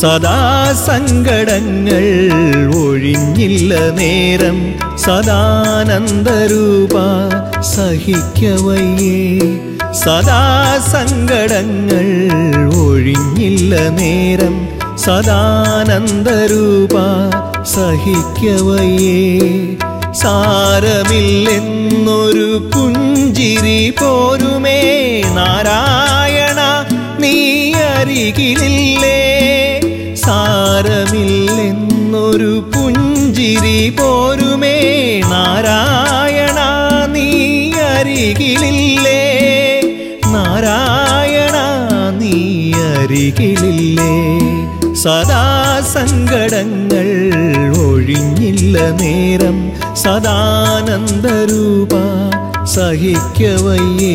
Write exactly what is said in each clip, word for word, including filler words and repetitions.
സദാ സങ്കടങ്ങൾ ഒഴിഞ്ഞില്ല നേരം സദാനന്ദരൂപ സഹിക്കവയ്യേ സദാ സങ്കടങ്ങൾ ഒഴിഞ്ഞില്ല നേരം സദാനന്ദരൂപ സഹിക്കവയ്യേ സാരമില്ലെന്നൊരു പുഞ്ചിരി പോരുമേ നാരായണ നീ അരികിലില്ലേ സാരമില്ലെന്നൊരു പുഞ്ചിരി പോരുമേ നാരായണ നീ അരികിലില്ലേ നാരായണ നീ അരികിലില്ലേ സദാ സങ്കടങ്ങൾ ഒഴിഞ്ഞില്ല നേരം സദാനന്ദരൂപ സഹിക്കവയ്യേ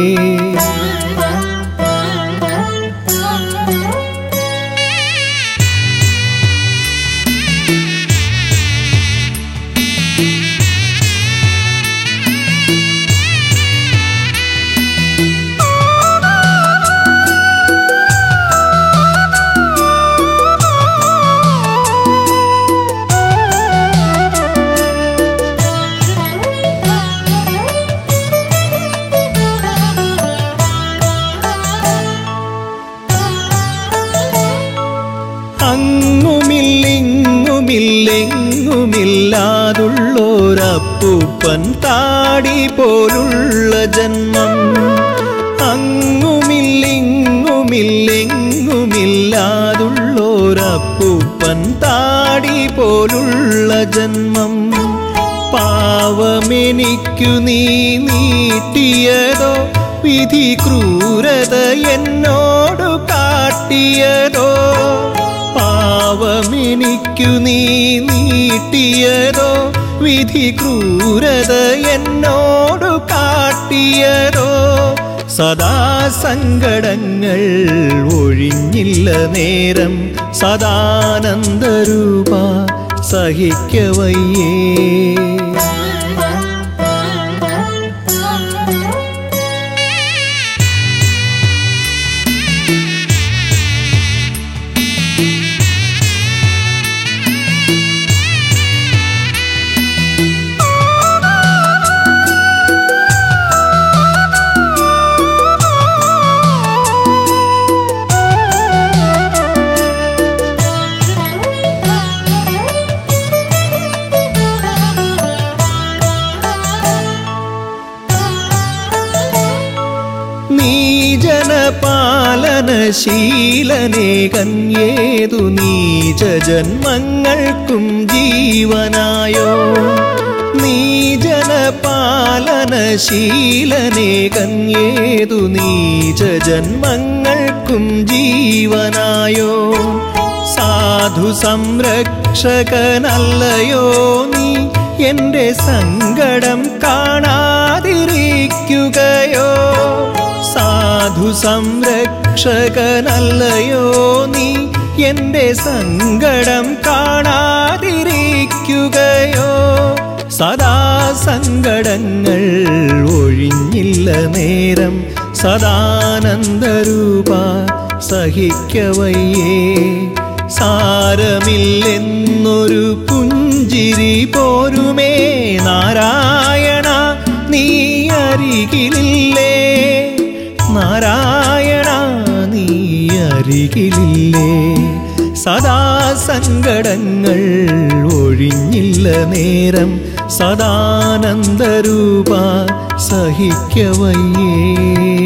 അങ്ങുമില്ലെങ്ങുമില്ലാതുള്ളൊരപ്പൂപ്പൻ താടി പോലുള്ള ജന്മം അങ്ങുമില്ലെങ്ങുമില്ലെങ്ങുമില്ലാതുള്ളൊരപ്പൂപ്പൻ താടി പോലുള്ള ജന്മം പാവമെനിക്കു നീ നീട്ടിയതോ വിധി ക്രൂരത എന്നോടു കാട്ടിയതോ പാവമെനിക്കു നീ നീട്ടിയതോ വിധി ക്രൂരത എന്നോടു കാട്ടിയതോ സദാ സങ്കടങ്ങൾ ഒഴിഞ്ഞില്ല നേരം സദാനന്ദരൂപ സഹിക്കവയ്യേ പാലനശീലനേ കന്യേതു നീച ജന്മങ്ങൾക്കും ജീവനായോ നീജന പാലനശീലനേ കന്യേതു നീച ജന്മങ്ങൾക്കും ജീവനായോ സാധു സംരക്ഷകനല്ലയോ നീ എൻ്റെ സങ്കടം കാണാതിരിക്കുകയോ സാധു സംരക്ഷകനല്ലയോ നീ എൻ്റെ സങ്കടം കാണാതിരിക്കുകയോ സദാ സങ്കടങ്ങൾ ഒഴിഞ്ഞില്ല നേരം സദാനന്ദരൂപ സഹിക്കവയ്യേ സാരമില്ലെന്നൊരു പുഞ്ചിരി പോരുമേ നാരായണ നീ അരികിലില്ലേ നാരായണ നീ അരികിലില്ലേ സദാ സങ്കടങ്ങൾ ഒഴിഞ്ഞില്ല നേരം സദാനന്ദരൂപ സഹിക്കവയ്യേ